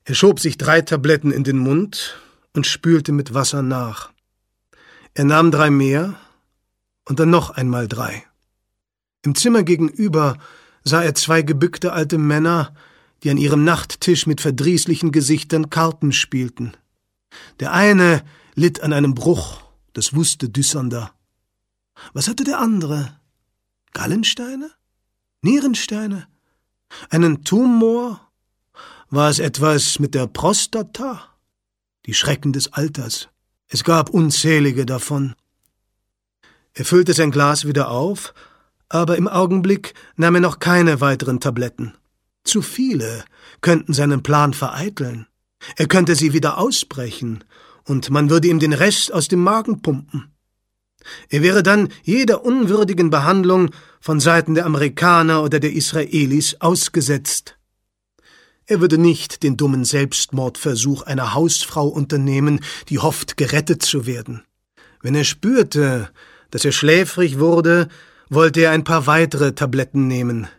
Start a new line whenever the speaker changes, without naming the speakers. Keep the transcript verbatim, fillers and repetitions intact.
Er schob sich drei Tabletten in den Mund und spülte mit Wasser nach. Er nahm drei mehr und dann noch einmal drei. Im Zimmer gegenüber sah er zwei gebückte alte Männer, die an ihrem Nachttisch mit verdrießlichen Gesichtern Karten spielten. Der eine litt an einem Bruch, das wusste Dyssander. Was hatte der andere? Gallensteine? Nierensteine? Einen Tumor? War es etwas mit der Prostata? Die Schrecken des Alters. Es gab unzählige davon. Er füllte sein Glas wieder auf, aber im Augenblick nahm er noch keine weiteren Tabletten. Zu viele könnten seinen Plan vereiteln. Er könnte sie wieder ausbrechen, und man würde ihm den Rest aus dem Magen pumpen. Er wäre dann jeder unwürdigen Behandlung von Seiten der Amerikaner oder der Israelis ausgesetzt. Er würde nicht den dummen Selbstmordversuch einer Hausfrau unternehmen, die hofft, gerettet zu werden. Wenn er spürte, dass er schläfrig wurde, wollte er ein paar weitere Tabletten nehmen.